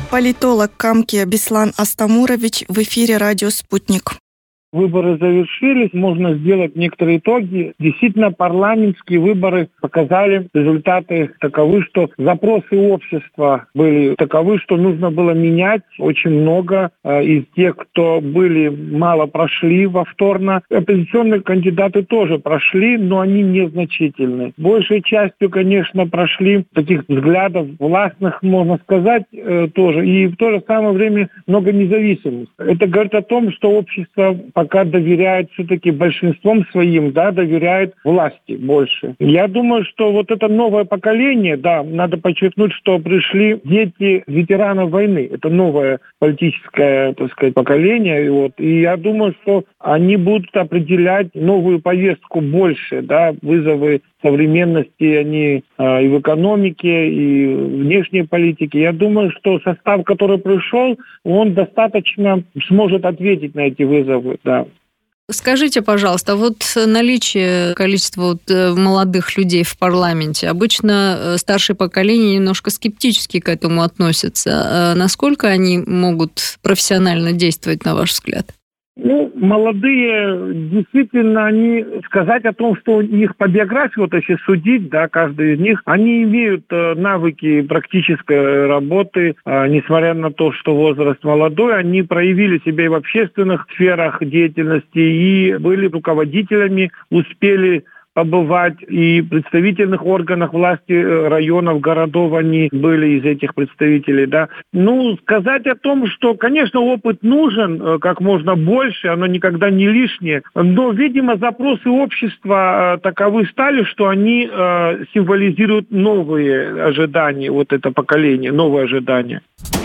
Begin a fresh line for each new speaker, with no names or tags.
Политолог Камки Беслан Астамурович в эфире «Радио Спутник».
Выборы завершились, можно сделать некоторые итоги. Действительно, парламентские выборы показали результаты таковы, что запросы общества были таковы, что нужно было менять очень много. Из тех, кто были, мало прошли повторно. Оппозиционные кандидаты тоже прошли, но они незначительны. Большей частью, конечно, прошли таких взглядов властных, можно сказать, тоже. И в то же самое время много независимых. Это говорит о том, что общество пока доверяет все-таки большинством своим, доверяет власти больше. Я думаю, что вот это новое поколение, надо подчеркнуть, что пришли дети ветеранов войны. Это новое политическое, поколение. И я думаю, что они будут определять новую повестку больше, вызовы современности, они и в экономике, и в внешней политике. Я думаю, что состав, который пришел, он достаточно сможет ответить на эти вызовы,
Скажите, пожалуйста, наличие количества молодых людей в парламенте, обычно старшее поколение немножко скептически к этому относятся. Насколько они могут профессионально действовать, на ваш взгляд?
Молодые, действительно, они сказать о том, что их по биографии, если судить, каждый из них, они имеют навыки практической работы, несмотря на то, что возраст молодой, они проявили себя и в общественных сферах деятельности, и были руководителями, успели побывать и в представительных органах власти районов, городов они были из этих представителей, сказать о том, что, конечно, опыт нужен как можно больше, оно никогда не лишнее, но, видимо, запросы общества таковы стали, что они символизируют новые ожидания, это поколение, новые ожидания.